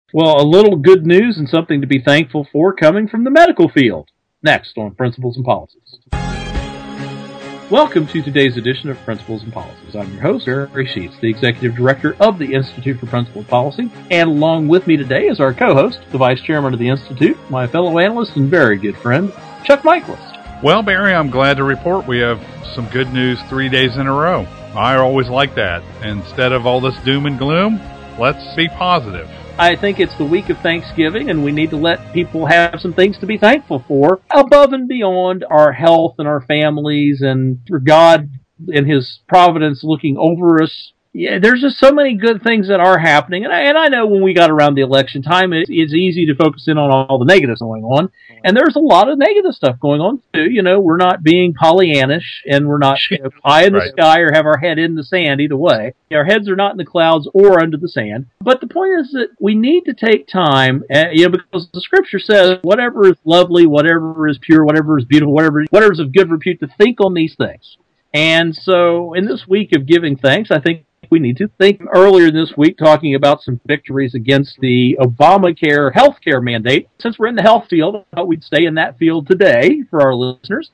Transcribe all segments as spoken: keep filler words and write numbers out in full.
Well, a little good news and something to be thankful for coming from the medical field. Next on Principles and Policies. Welcome to today's edition of Principles and Policies. I'm your host, Barry Sheets, the Executive Director of the Institute for Principle Policy. And along with me today is our co-host, the Vice Chairman of the Institute, my fellow analyst and very good friend, Chuck Michaelist. Well, Barry, I'm glad to report we have some good news three days in a row. I always like that. Instead of all this doom and gloom, let's be positive. I think it's the week of Thanksgiving, and we need to let people have some things to be thankful for above and beyond our health and our families and for God and His providence looking over us. Yeah, there's just so many good things that are happening. And I, and I know when we got around the election time, it, it's easy to focus in on all the negatives going on. And there's a lot of negative stuff going on, too. You know, we're not being Pollyannish, and we're not you know, high in the right. sky or have our head in the sand either way. Our heads are not in the clouds or under the sand. But the point is that we need to take time, uh, you know, because the Scripture says whatever is lovely, whatever is pure, whatever is beautiful, whatever, whatever is of good repute, to think on these things. And so in this week of giving thanks, I think we need to think earlier this week talking about some victories against the Obamacare health care mandate. Since we're in the health field, I thought we'd stay in that field today for our listeners.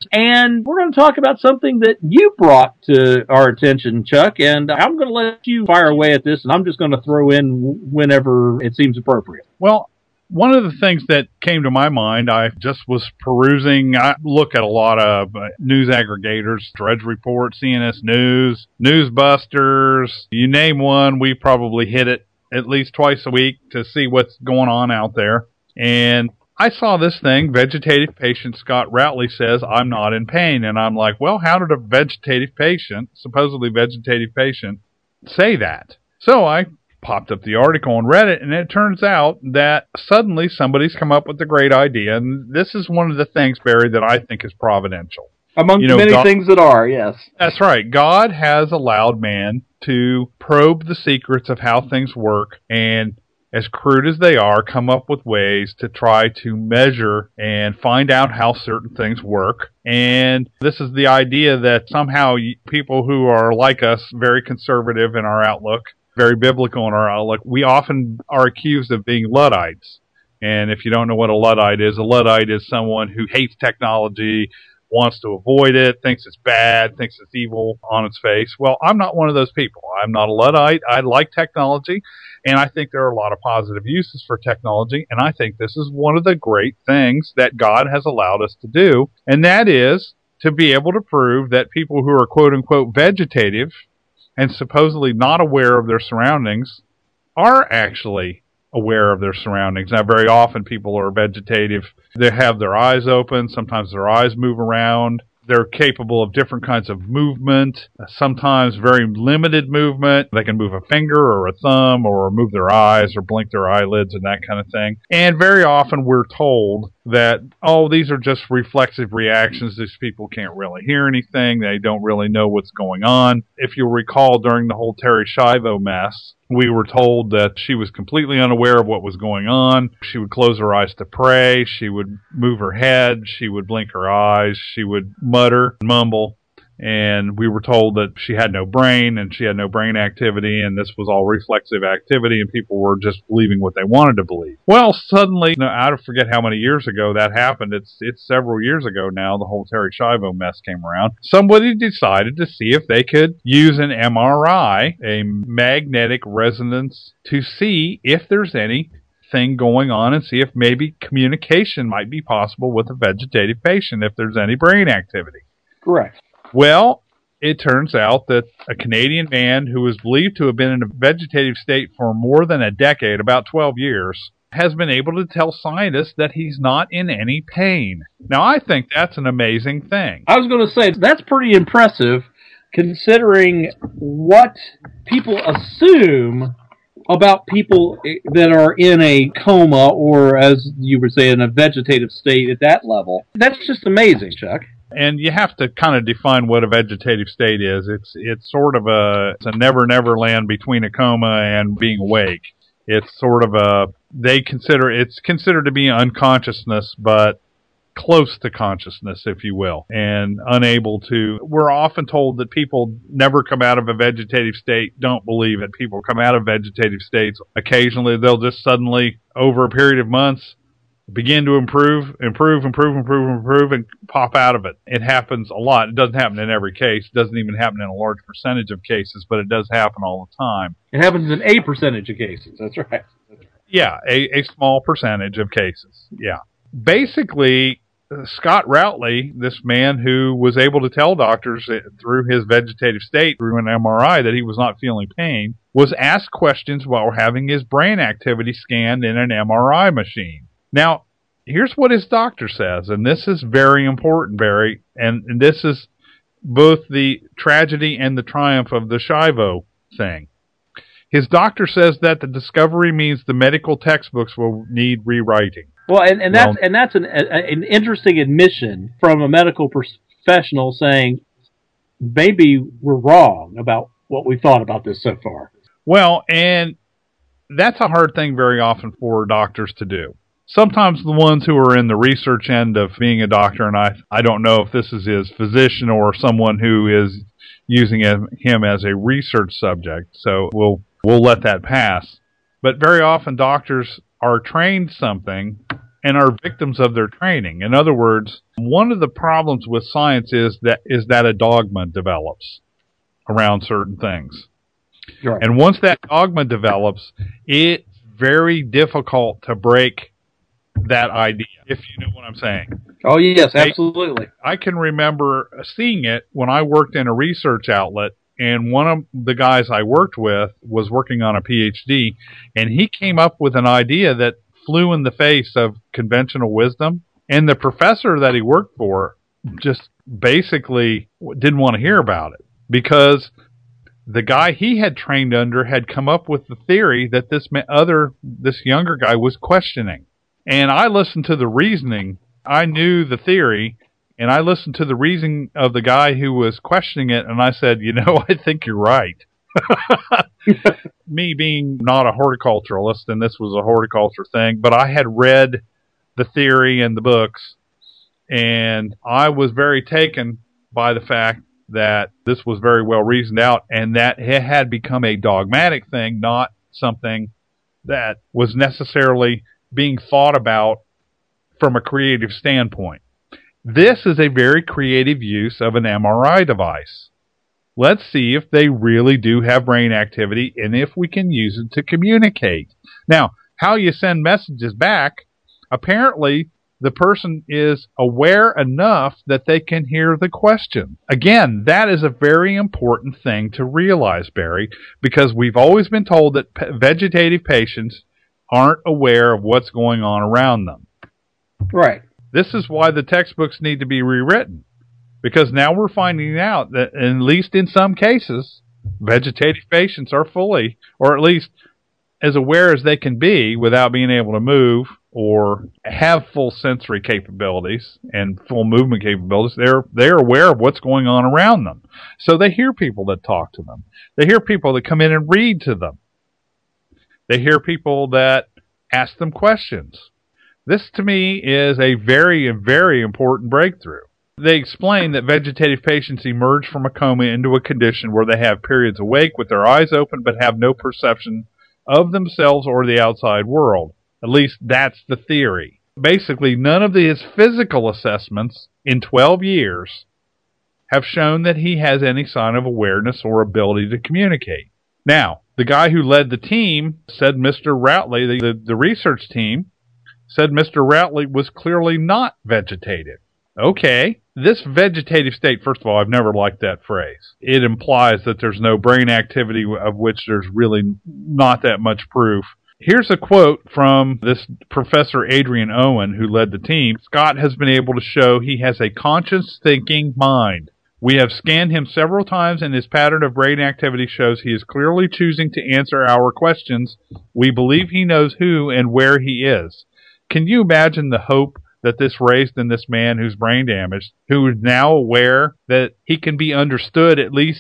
And we're going to talk about something that you brought to our attention, Chuck, and I'm going to let you fire away at this, and I'm just going to throw in whenever it seems appropriate. Well, one of the things that came to my mind, I just was perusing. I look at a lot of news aggregators, Drudge Report, C N S News, Newsbusters. You name one, we probably hit it at least twice a week to see what's going on out there. And I saw this thing, vegetative patient Scott Routley says, I'm not in pain. And I'm like, well, how did a vegetative patient, supposedly vegetative patient, say that? So I popped up the article and read it, and it turns out that suddenly somebody's come up with a great idea. And this is one of the things, Barry, that I think is providential. Among you the know, many God, things that are, yes. That's right. God has allowed man to probe the secrets of how things work, and as crude as they are, come up with ways to try to measure and find out how certain things work. And this is the idea that somehow people who are like us, very conservative in our outlook, very biblical in our outlook, we often are accused of being Luddites. And if you don't know what a Luddite is, a Luddite is someone who hates technology, wants to avoid it, thinks it's bad, thinks it's evil on its face. Well, I'm not one of those people. I'm not a Luddite. I like technology, and I think there are a lot of positive uses for technology, and I think this is one of the great things that God has allowed us to do, and that is to be able to prove that people who are quote-unquote vegetative and supposedly not aware of their surroundings are actually aware of their surroundings. Now, very often people are vegetative. They have their eyes open. Sometimes their eyes move around. They're capable of different kinds of movement, sometimes very limited movement. They can move a finger or a thumb or move their eyes or blink their eyelids and that kind of thing. And very often we're told that, oh, these are just reflexive reactions. These people can't really hear anything. They don't really know what's going on. If you'll recall, during the whole Terri Schiavo mess, we were told that she was completely unaware of what was going on. She would close her eyes to pray. She would move her head. She would blink her eyes. She would mutter, mumble. And we were told that she had no brain and she had no brain activity, and this was all reflexive activity, and people were just believing what they wanted to believe. Well, suddenly, you know, I forget how many years ago that happened. It's it's several years ago now. The whole Terri Schiavo mess came around. Somebody decided to see if they could use an M R I, a magnetic resonance, to see if there's any thing going on and see if maybe communication might be possible with a vegetative patient, if there's any brain activity. Correct. Well, it turns out that a Canadian man who was believed to have been in a vegetative state for more than a decade, about twelve years, has been able to tell scientists that he's not in any pain. Now, I think that's an amazing thing. I was going to say, that's pretty impressive, considering what people assume about people that are in a coma or, as you would say, in a vegetative state at that level. That's just amazing, Chuck. And you have to kind of define what a vegetative state is. It's it's sort of a, it's a never-never land between a coma and being awake. It's sort of a, they consider, it's considered to be unconsciousness, but close to consciousness, if you will, and unable to. We're often told that people never come out of a vegetative state. Don't believe it. People come out of vegetative states. Occasionally, they'll just suddenly, over a period of months, begin to improve, improve, improve, improve, improve, and pop out of it. It happens a lot. It doesn't happen in every case. It doesn't even happen in a large percentage of cases, but it does happen all the time. It happens in a percentage of cases. That's right. That's right. Yeah, a, a small percentage of cases. Yeah. Basically, Scott Routley, this man who was able to tell doctors through his vegetative state, through an M R I, that he was not feeling pain, was asked questions while having his brain activity scanned in an M R I machine. Now, here's what his doctor says, and this is very important, Barry, and, and this is both the tragedy and the triumph of the Schiavo thing. His doctor says that the discovery means the medical textbooks will need rewriting. Well, and, and that's Well, and that's an a, an interesting admission from a medical professional saying maybe we're wrong about what we thought about this so far. Well, and that's a hard thing very often for doctors to do. Sometimes the ones who are in the research end of being a doctor, and I I don't know if this is his physician or someone who is using him as a research subject, so we'll we'll let that pass. But very often doctors are trained something and are victims of their training. In other words, one of the problems with science is that is that a dogma develops around certain things. Right. And once that dogma develops, it's very difficult to break that idea, if you know what I'm saying. Oh, yes, absolutely. I can remember seeing it when I worked in a research outlet, and one of the guys I worked with was working on a P H D, and he came up with an idea that flew in the face of conventional wisdom, and the professor that he worked for just basically didn't want to hear about it, because the guy he had trained under had come up with the theory that this other, this younger guy was questioning. And I listened to the reasoning. I knew the theory, and I listened to the reasoning of the guy who was questioning it, and I said, you know, I think you're right. Me being not a horticulturalist, and this was a horticulture thing, but I had read the theory and the books, and I was very taken by the fact that this was very well reasoned out, and that it had become a dogmatic thing, not something that was necessarily being thought about from a creative standpoint. This is a very creative use of an M R I device. Let's see if they really do have brain activity and if we can use it to communicate. Now, how you send messages back, apparently the person is aware enough that they can hear the question. Again, that is a very important thing to realize, Barry, because we've always been told that p- vegetative patients aren't aware of what's going on around them. Right. This is why the textbooks need to be rewritten, because now we're finding out that, at least in some cases, vegetative patients are fully, or at least as aware as they can be without being able to move or have full sensory capabilities and full movement capabilities. They're they're aware of what's going on around them. So they hear people that talk to them. They hear people that come in and read to them. They hear people that ask them questions. This, to me, is a very, very important breakthrough. They explain that vegetative patients emerge from a coma into a condition where they have periods awake with their eyes open but have no perception of themselves or the outside world. At least that's the theory. Basically, none of his physical assessments in twelve years have shown that he has any sign of awareness or ability to communicate. Now, the guy who led the team said Mister Routley, the, the, the research team, said Mister Routley was clearly not vegetative. Okay, this vegetative state, first of all, I've never liked that phrase. It implies that there's no brain activity of which there's really not that much proof. Here's a quote from this Professor Adrian Owen, who led the team. Scott has been able to show he has a conscious thinking mind. We have scanned him several times, and his pattern of brain activity shows he is clearly choosing to answer our questions. We believe he knows who and where he is. Can you imagine the hope that this raised in this man who's brain damaged, who is now aware that he can be understood, at least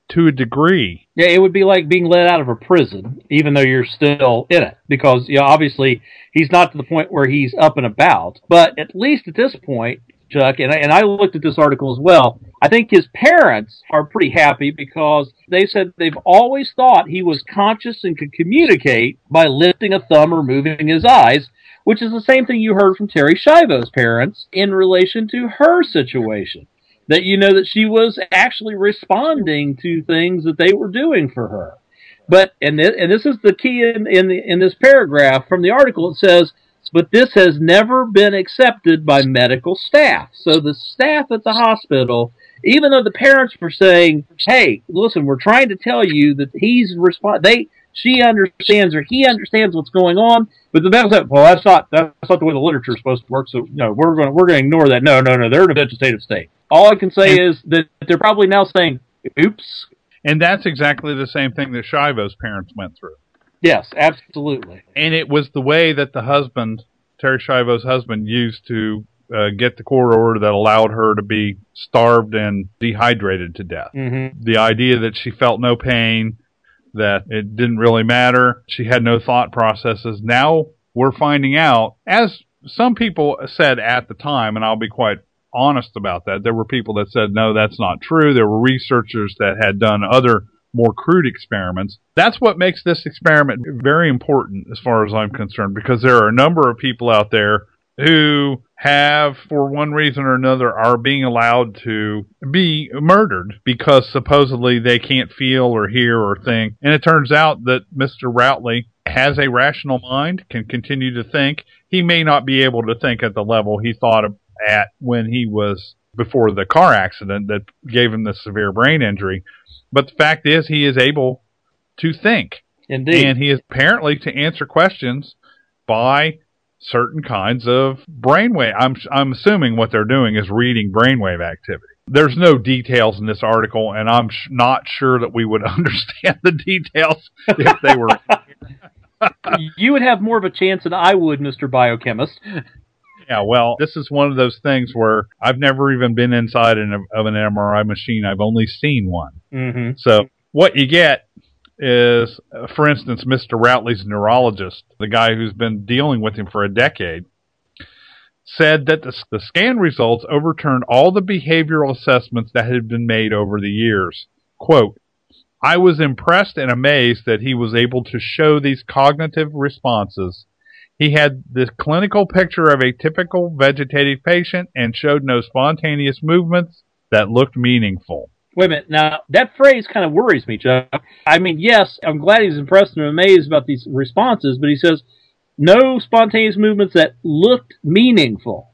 to a degree. Yeah, it would be like being let out of a prison, even though you're still in it, because, you know, obviously he's not to the point where he's up and about. But at least at this point, Chuck, and I, and I looked at this article as well, I think his parents are pretty happy because they said they've always thought he was conscious and could communicate by lifting a thumb or moving his eyes, which is the same thing you heard from Terri Schiavo's parents in relation to her situation. That you know that she was actually responding to things that they were doing for her. But, and this, and this is the key in, in, the, in this paragraph from the article, it says, but this has never been accepted by medical staff. So the staff at the hospital, even though the parents were saying, hey, listen, we're trying to tell you that he's respond, they, she understands or he understands what's going on, but the medical staff, well, that's not, that's not the way the literature is supposed to work, so no, we're going to, we're going to ignore that. No, no, no, they're in a vegetative state. All I can say and, is that they're probably now saying, oops. And that's exactly the same thing that Schiavo's parents went through. Yes, absolutely. And it was the way that the husband, Terri Schiavo's husband, used to uh, get the court order that allowed her to be starved and dehydrated to death. Mm-hmm. The idea that she felt no pain, that it didn't really matter, she had no thought processes. Now we're finding out, as some people said at the time, and I'll be quite honest about that, there were people that said, no, that's not true. There were researchers that had done other more crude experiments. That's what makes this experiment very important as far as I'm concerned, because there are a number of people out there who have, for one reason or another, are being allowed to be murdered because supposedly they can't feel or hear or think. And it turns out that Mister Routley has a rational mind, can continue to think. He may not be able to think at the level he thought at when he was before the car accident that gave him the severe brain injury. But the fact is, he is able to think. Indeed. And he is apparently to answer questions by certain kinds of brainwave. I'm, I'm assuming what they're doing is reading brainwave activity. There's no details in this article, and I'm sh- not sure that we would understand the details if they were. You would have more of a chance than I would, Mister Biochemist. Yeah, well, this is one of those things where I've never even been inside an, of an M R I machine. I've only seen one. Mm-hmm. So what you get is, uh, for instance, Mister Routley's neurologist, the guy who's been dealing with him for a decade, said that the, the scan results overturned all the behavioral assessments that had been made over the years. Quote, I was impressed and amazed that he was able to show these cognitive responses. He had the clinical picture of a typical vegetative patient and showed no spontaneous movements that looked meaningful. Wait a minute. Now, that phrase kind of worries me, Chuck. I mean, yes, I'm glad he's impressed and amazed about these responses, but he says no spontaneous movements that looked meaningful.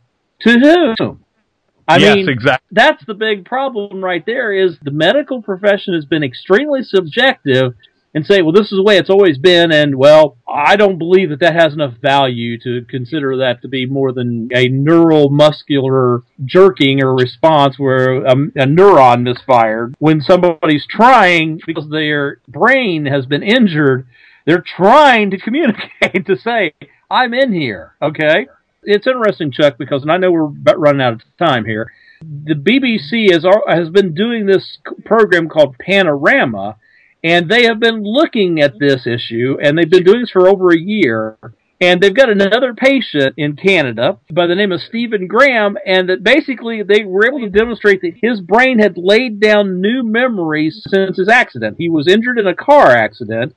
To whom? I yes, mean, exactly. That's the big problem right there is the medical profession has been extremely subjective and say, well, this is the way it's always been, and, well, I don't believe that that has enough value to consider that to be more than a neural muscular jerking or response where a, a neuron misfired. When somebody's trying, because their brain has been injured, they're trying to communicate to say, I'm in here, okay? It's interesting, Chuck, because, and I know we're about running out of time here, the B B C has, has been doing this program called Panorama, and they have been looking at this issue, and they've been doing this for over a year. And they've got another patient in Canada by the name of Stephen Graham, and that basically they were able to demonstrate that his brain had laid down new memories since his accident. He was injured in a car accident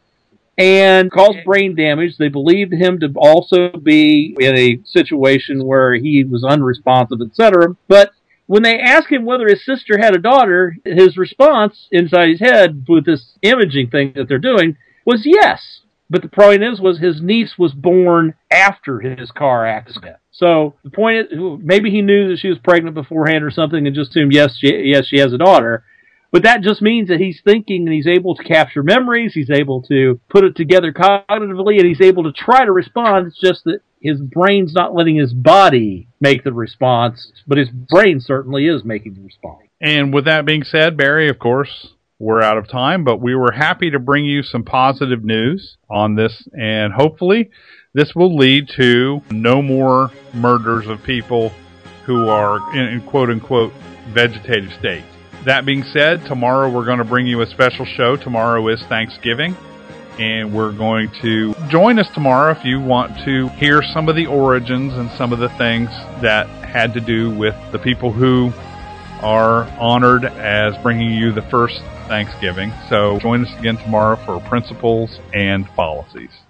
and caused brain damage. They believed him to also be in a situation where he was unresponsive, et cetera. But when they asked him whether his sister had a daughter, his response inside his head with this imaging thing that they're doing was yes. But the point is, was his niece was born after his car accident. So the point is, maybe he knew that she was pregnant beforehand or something and just assumed, yes, she, yes, she has a daughter. But that just means that he's thinking and he's able to capture memories, he's able to put it together cognitively, and he's able to try to respond. It's just that his brain's not letting his body make the response, but his brain certainly is making the response. And with that being said, Barry, of course, we're out of time, but we were happy to bring you some positive news on this, and hopefully this will lead to no more murders of people who are in, in quote-unquote vegetative states. that being said, tomorrow we're going to bring you a special show. Tomorrow is Thanksgiving, and we're going to join us tomorrow if you want to hear some of the origins and some of the things that had to do with the people who are honored as bringing you the first Thanksgiving. So join us again tomorrow for Principles and Policies.